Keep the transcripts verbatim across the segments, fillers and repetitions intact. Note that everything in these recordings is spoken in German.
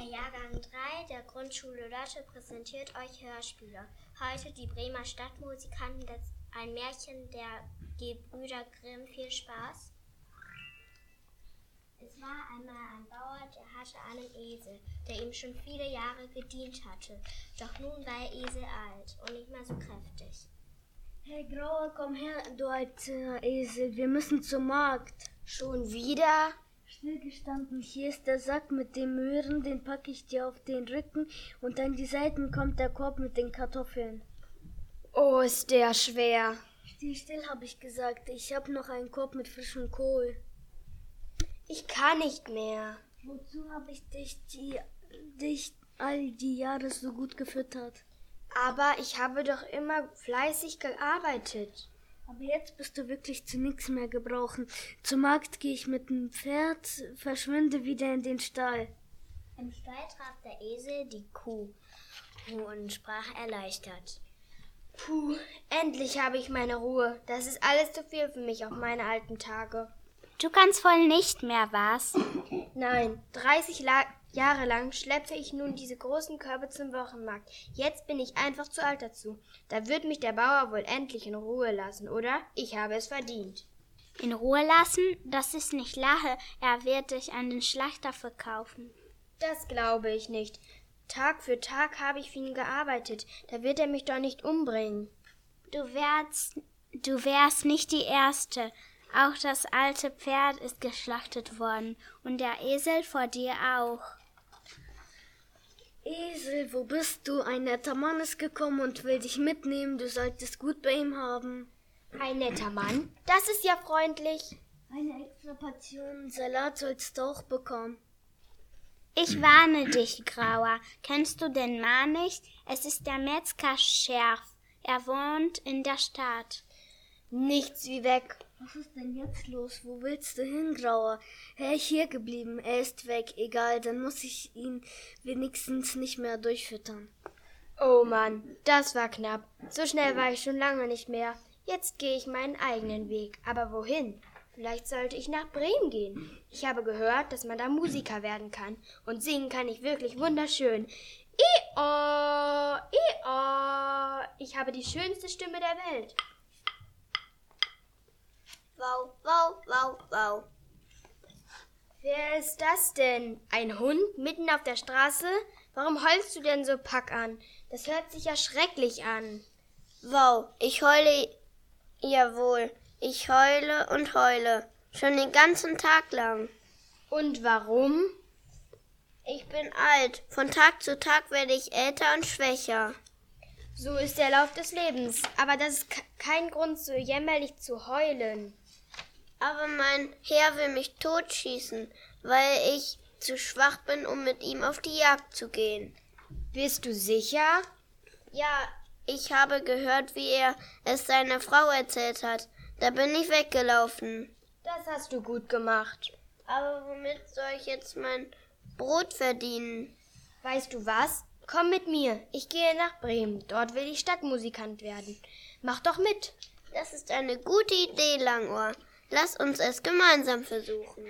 Jahrgang drei der Grundschule Lotte präsentiert euch Hörspiele. Heute die Bremer Stadtmusikanten, das ein Märchen der Gebrüder Grimm. Viel Spaß. Es war einmal ein Bauer, der hatte einen Esel, der ihm schon viele Jahre gedient hatte. Doch nun war der Esel alt und nicht mehr so kräftig. Hey Grauer, komm her, du alter Esel, wir müssen zum Markt. Schon wieder? Stillgestanden, hier ist der Sack mit den Möhren, den packe ich dir auf den Rücken und an die Seiten kommt der Korb mit den Kartoffeln. Oh, ist der schwer. Steh still, habe ich gesagt, ich habe noch einen Korb mit frischem Kohl. Ich kann nicht mehr. Wozu habe ich dich, die, dich all die Jahre so gut gefüttert? Aber ich habe doch immer fleißig gearbeitet. Aber jetzt bist du wirklich zu nichts mehr gebrauchen. Zum Markt gehe ich mit dem Pferd, verschwinde wieder in den Stall. Im Stall traf der Esel die Kuh und sprach erleichtert. Puh, endlich habe ich meine Ruhe. Das ist alles zu viel für mich auf meine alten Tage. Du kannst wohl nicht mehr, was? Nein, dreißig La- Jahre lang schleppe ich nun diese großen Körbe zum Wochenmarkt. Jetzt bin ich einfach zu alt dazu. Da wird mich der Bauer wohl endlich in Ruhe lassen, oder? Ich habe es verdient. In Ruhe lassen? Das ist nicht Lache. Er wird dich an den Schlachter verkaufen. Das glaube ich nicht. Tag für Tag habe ich für ihn gearbeitet. Da wird er mich doch nicht umbringen. Du wärst, du wärst nicht die Erste. Auch das alte Pferd ist geschlachtet worden und der Esel vor dir auch. Esel, wo bist du? Ein netter Mann ist gekommen und will dich mitnehmen. Du solltest gut bei ihm haben. Ein netter Mann? Das ist ja freundlich. Eine extra Portion Salat sollst du auch bekommen. Ich warne dich, Grauer. Kennst du den Mann nicht? Es ist der Metzger Scherf. Er wohnt in der Stadt. Nichts wie weg. Was ist denn jetzt los? Wo willst du hin, Grauer? Er ist hier geblieben. Er ist weg. Egal, dann muss ich ihn wenigstens nicht mehr durchfüttern. Oh Mann, das war knapp. So schnell war ich schon lange nicht mehr. Jetzt gehe ich meinen eigenen Weg. Aber wohin? Vielleicht sollte ich nach Bremen gehen. Ich habe gehört, dass man da Musiker werden kann. Und singen kann ich wirklich wunderschön. I-oh, I-oh. Ich habe die schönste Stimme der Welt. Wow, wow, wow, wow. Wer ist das denn? Ein Hund mitten auf der Straße? Warum heulst du denn so pack an? Das hört sich ja schrecklich an. Wow, ich heule, jawohl, ich heule und heule, schon den ganzen Tag lang. Und warum? Ich bin alt, von Tag zu Tag werde ich älter und schwächer. So ist der Lauf des Lebens, aber das ist kein Grund, so jämmerlich zu heulen. Aber mein Herr will mich totschießen, weil ich zu schwach bin, um mit ihm auf die Jagd zu gehen. Bist du sicher? Ja, ich habe gehört, wie er es seiner Frau erzählt hat. Da bin ich weggelaufen. Das hast du gut gemacht. Aber womit soll ich jetzt mein Brot verdienen? Weißt du was? Komm mit mir. Ich gehe nach Bremen. Dort will ich Stadtmusikant werden. Mach doch mit. Das ist eine gute Idee, Langohr. Lass uns es gemeinsam versuchen.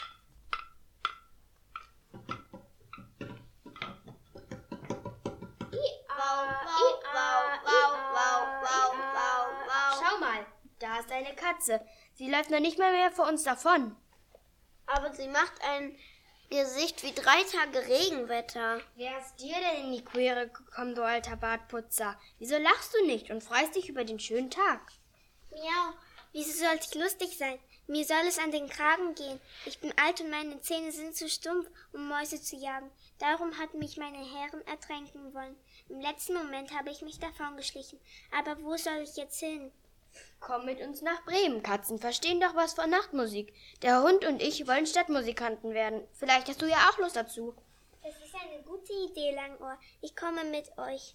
Schau mal, da ist eine Katze. Sie läuft noch nicht mal mehr vor uns davon. Aber sie macht ein Gesicht wie drei Tage Regenwetter. Wer ist dir denn in die Quere gekommen, du alter Bartputzer? Wieso lachst du nicht und freust dich über den schönen Tag? Miau, wieso soll ich lustig sein? Mir soll es an den Kragen gehen. Ich bin alt und meine Zähne sind zu stumpf, um Mäuse zu jagen. Darum hat mich meine Herren ertränken wollen. Im letzten Moment habe ich mich davongeschlichen. Aber wo soll ich jetzt hin? Komm mit uns nach Bremen. Katzen verstehen doch was von Nachtmusik. Der Hund und ich wollen Stadtmusikanten werden. Vielleicht hast du ja auch Lust dazu. Das ist eine gute Idee, Langohr. Ich komme mit euch.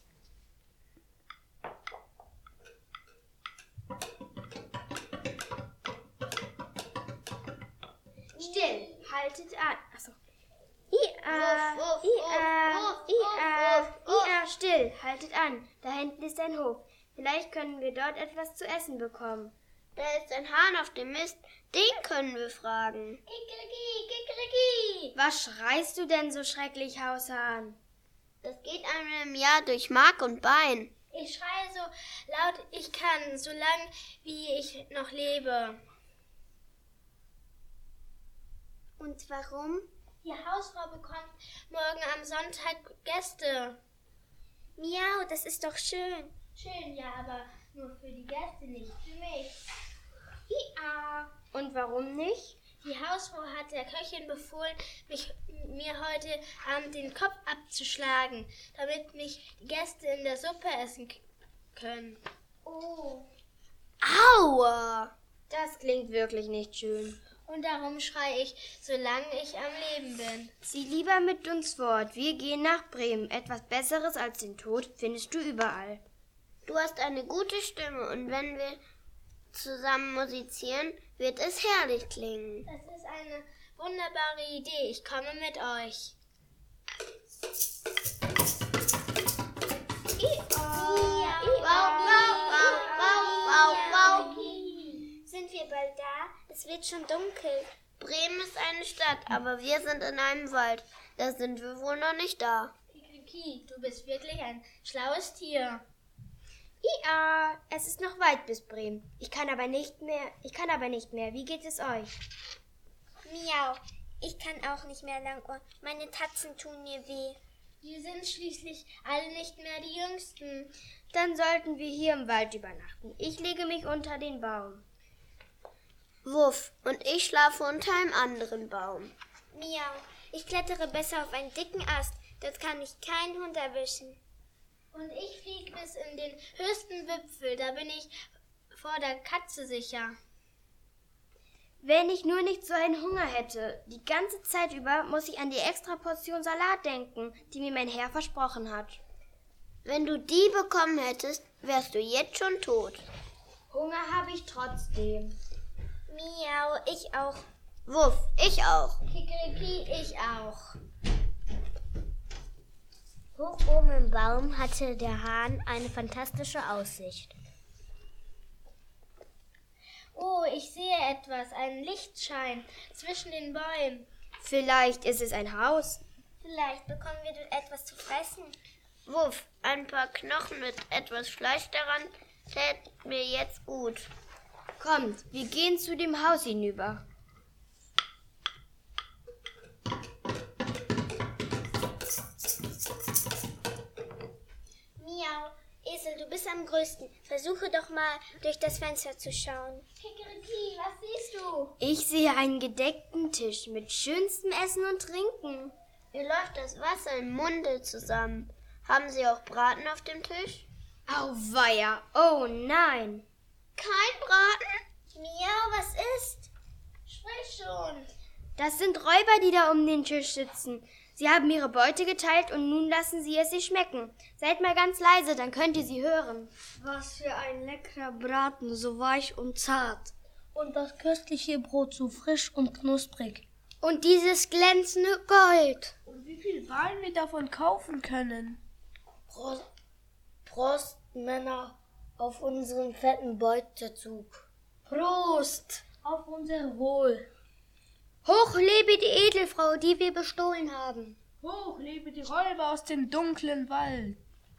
Still, haltet an. Achso. Ia, Ia, Ia, Ia, still, haltet an. Da hinten ist ein Hof. Vielleicht können wir dort etwas zu essen bekommen. Da ist ein Hahn auf dem Mist, den können wir fragen. Kikeriki, kikeriki. Was schreist du denn so schrecklich, Haushahn? Das geht einmal im Jahr durch Mark und Bein. Ich schreie so laut ich kann, so lange wie ich noch lebe. Und warum? Die Hausfrau bekommt morgen am Sonntag Gäste. Miau, das ist doch schön. Schön, ja, aber nur für die Gäste, nicht für mich. Ja. Und warum nicht? Die Hausfrau hat der Köchin befohlen, mich, mir heute Abend den Kopf abzuschlagen, damit mich die Gäste in der Suppe essen k- können. Oh. Aua! Das klingt wirklich nicht schön. Und darum schreie ich, solange ich am Leben bin. Zieh lieber mit uns fort. Wir gehen nach Bremen. Etwas Besseres als den Tod findest du überall. Du hast eine gute Stimme und wenn wir zusammen musizieren, wird es herrlich klingen. Das ist eine wunderbare Idee. Ich komme mit euch. Sind wir bald da? Es wird schon dunkel. Bremen ist eine Stadt, aber wir sind in einem Wald. Da sind wir wohl noch nicht da. Kiki, du bist wirklich ein schlaues Tier. Ja, es ist noch weit bis Bremen. Ich kann aber nicht mehr. Ich kann aber nicht mehr. Wie geht es euch? Miau, ich kann auch nicht mehr lang. Meine Tatzen tun mir weh. Wir sind schließlich alle nicht mehr die Jüngsten. Dann sollten wir hier im Wald übernachten. Ich lege mich unter den Baum. Wuff, und ich schlafe unter einem anderen Baum. Miau, ich klettere besser auf einen dicken Ast. Dort kann mich kein Hund erwischen. Und ich fliege bis in den höchsten Wipfel. Da bin ich vor der Katze sicher. Wenn ich nur nicht so einen Hunger hätte. Die ganze Zeit über muss ich an die extra Portion Salat denken, die mir mein Herr versprochen hat. Wenn du die bekommen hättest, wärst du jetzt schon tot. Hunger habe ich trotzdem. Miau, ich auch. Wuff, ich auch. Kikeriki, ich auch. Hoch oben im Baum hatte der Hahn eine fantastische Aussicht. Oh, ich sehe etwas, einen Lichtschein zwischen den Bäumen. Vielleicht ist es ein Haus. Vielleicht bekommen wir dort etwas zu fressen. Wuff, ein paar Knochen mit etwas Fleisch daran täten mir jetzt gut. Kommt, wir gehen zu dem Haus hinüber. Miau, Esel, du bist am größten. Versuche doch mal, durch das Fenster zu schauen. Kikeriki, was siehst du? Ich sehe einen gedeckten Tisch mit schönstem Essen und Trinken. Mir läuft das Wasser im Munde zusammen. Haben Sie auch Braten auf dem Tisch? Auweia, oh nein. Kein Braten? Miau, was ist? Sprich schon. Das sind Räuber, die da um den Tisch sitzen. Sie haben ihre Beute geteilt und nun lassen sie es sich schmecken. Seid mal ganz leise, dann könnt ihr sie hören. Was für ein leckerer Braten, so weich und zart. Und das köstliche Brot so frisch und knusprig. Und dieses glänzende Gold. Und wie viel Wein wir davon kaufen können. Prost, Prost, Männer, auf unseren fetten Beutezug. Prost auf unser Wohl. Hoch lebe die Edelfrau, die wir bestohlen haben. Hoch lebe die Räuber aus dem dunklen Wald.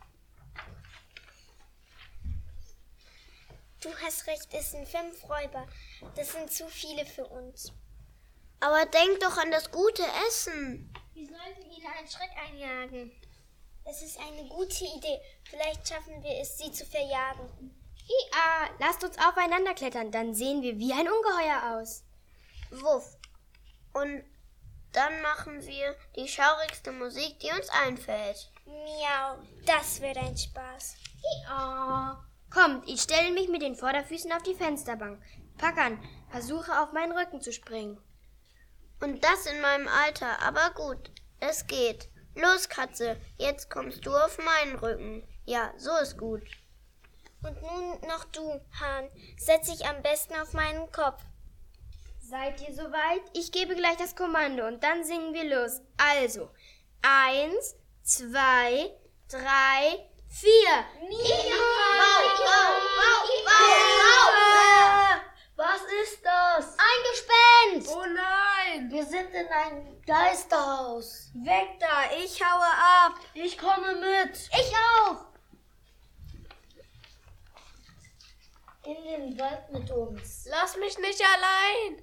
Du hast recht, es sind fünf Räuber. Das sind zu viele für uns. Aber denk doch an das gute Essen. Wir sollten ihnen einen Schreck einjagen. Es ist eine gute Idee. Vielleicht schaffen wir es, sie zu verjagen. Ja, lasst uns aufeinander klettern, dann sehen wir wie ein Ungeheuer aus. Wuff. Und dann machen wir die schaurigste Musik, die uns einfällt. Miau, das wird ein Spaß. Ja. Kommt, ich stelle mich mit den Vorderfüßen auf die Fensterbank. Pack an, versuche auf meinen Rücken zu springen. Und das in meinem Alter, aber gut, es geht. Los, Katze, jetzt kommst du auf meinen Rücken. Ja, so ist gut. Und nun noch du, Hahn. Setz dich am besten auf meinen Kopf. Seid ihr soweit? Ich gebe gleich das Kommando und dann singen wir los. Also, eins, zwei, drei, vier. Wow, wow, wow, wow, wow. ist das? Ein Gespenst! Oh nein! Wir sind in einem Geisterhaus. Weg da, ich haue ab! Ich komme mit. Ich auch! In den Wald mit uns. Lass mich nicht allein!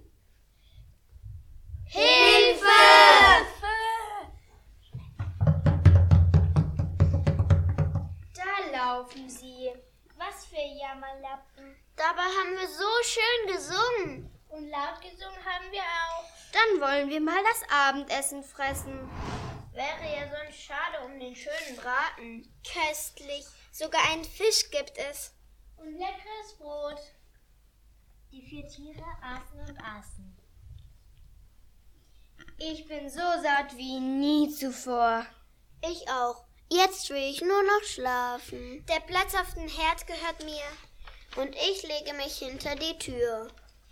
Hilfe! Da laufen sie. Was für Jammerlappen. Dabei haben wir so schön gesungen. Und laut gesungen haben wir auch. Dann wollen wir mal das Abendessen fressen. Wäre ja sonst schade um den schönen Braten. Köstlich. Sogar einen Fisch gibt es. Und leckeres Brot. Die vier Tiere aßen und aßen. Ich bin so satt wie nie zuvor. Ich auch. Jetzt will ich nur noch schlafen. Der Platz auf dem Herd gehört mir. Und ich lege mich hinter die Tür.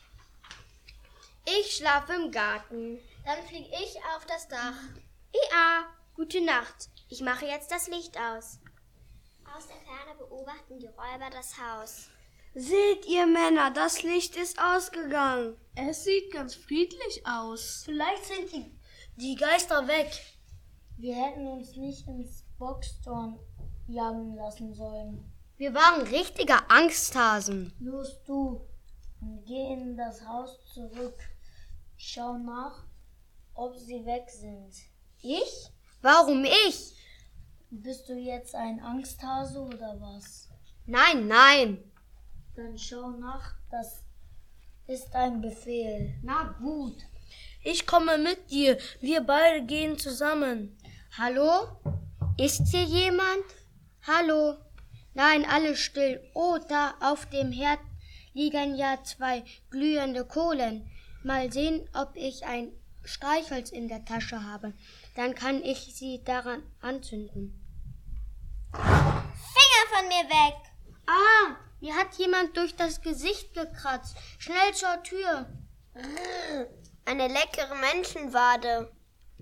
Ich schlafe im Garten. Dann flieg ich auf das Dach. Ja, gute Nacht. Ich mache jetzt das Licht aus. Aus der Ferne beobachten die Räuber das Haus. Seht ihr Männer, das Licht ist ausgegangen. Es sieht ganz friedlich aus. Vielleicht sind die, die Geister weg. Wir hätten uns nicht ins Boxtorn jagen lassen sollen. Wir waren richtige Angsthasen. Los du und geh in das Haus zurück. Schau nach, ob sie weg sind. Ich? Warum ich? Bist du jetzt ein Angsthase oder was? Nein, nein. Dann schau nach, das ist ein Befehl. Na gut. Ich komme mit dir, wir beide gehen zusammen. Hallo? Ist hier jemand? Hallo? Nein, alles still. Oh, da auf dem Herd liegen ja zwei glühende Kohlen. Mal sehen, ob ich ein Streichholz in der Tasche habe. Dann kann ich sie daran anzünden. Finger von mir weg! Ah, mir hat jemand durch das Gesicht gekratzt. Schnell zur Tür. Eine leckere Menschenwade.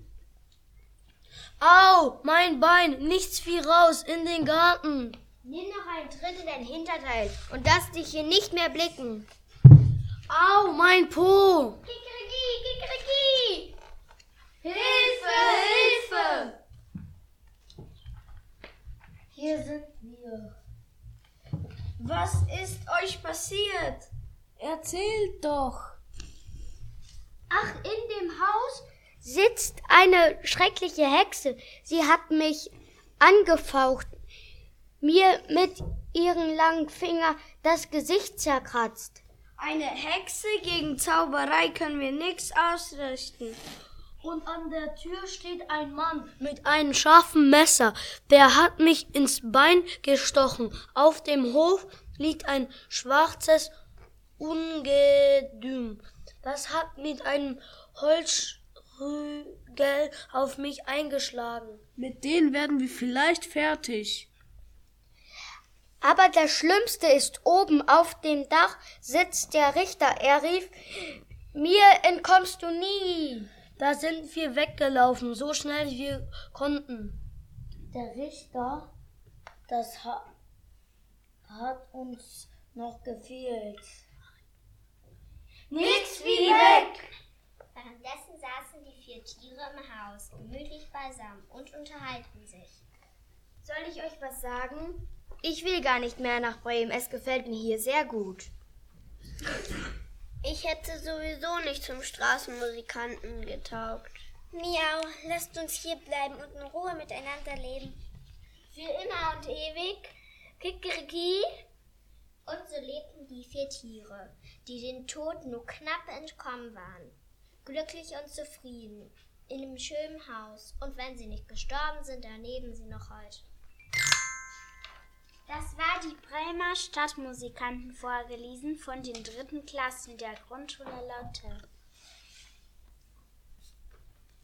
Au, mein Bein, nichts wie raus in den Garten. Nimm noch einen Tritt in dein Hinterteil und lass dich hier nicht mehr blicken. Au, mein Po. Kikeriki, Kikeriki! Hilfe, Hilfe! Hier sind wir. Was ist euch passiert? Erzählt doch. Ach, in dem Haus sitzt eine schreckliche Hexe. Sie hat mich angefaucht, mir mit ihren langen Fingern das Gesicht zerkratzt. Eine Hexe gegen Zauberei können wir nichts ausrichten. Und an der Tür steht ein Mann mit einem scharfen Messer. Der hat mich ins Bein gestochen. Auf dem Hof liegt ein schwarzes Ungedüm. Das hat mit einem Holzrügel auf mich eingeschlagen. Mit denen werden wir vielleicht fertig. Aber das Schlimmste ist, oben auf dem Dach sitzt der Richter. Er rief, mir entkommst du nie. Da sind wir weggelaufen, so schnell wir konnten. Der Richter, das ha hat uns noch gefehlt. Nix wie weg! Währenddessen saßen die vier Tiere im Haus, gemütlich beisammen und unterhalten sich. Soll ich euch was sagen? Ich will gar nicht mehr nach Bremen. Es gefällt mir hier sehr gut. Ich hätte sowieso nicht zum Straßenmusikanten getaugt. Miau, lasst uns hier bleiben und in Ruhe miteinander leben. Für immer und ewig. Kikeriki. Und so lebten die vier Tiere, die den Tod nur knapp entkommen waren. Glücklich und zufrieden. In einem schönen Haus. Und wenn sie nicht gestorben sind, dann leben sie noch heute. Das war die Bremer Stadtmusikanten vorgelesen von den dritten Klassen der Grundschule Lotte.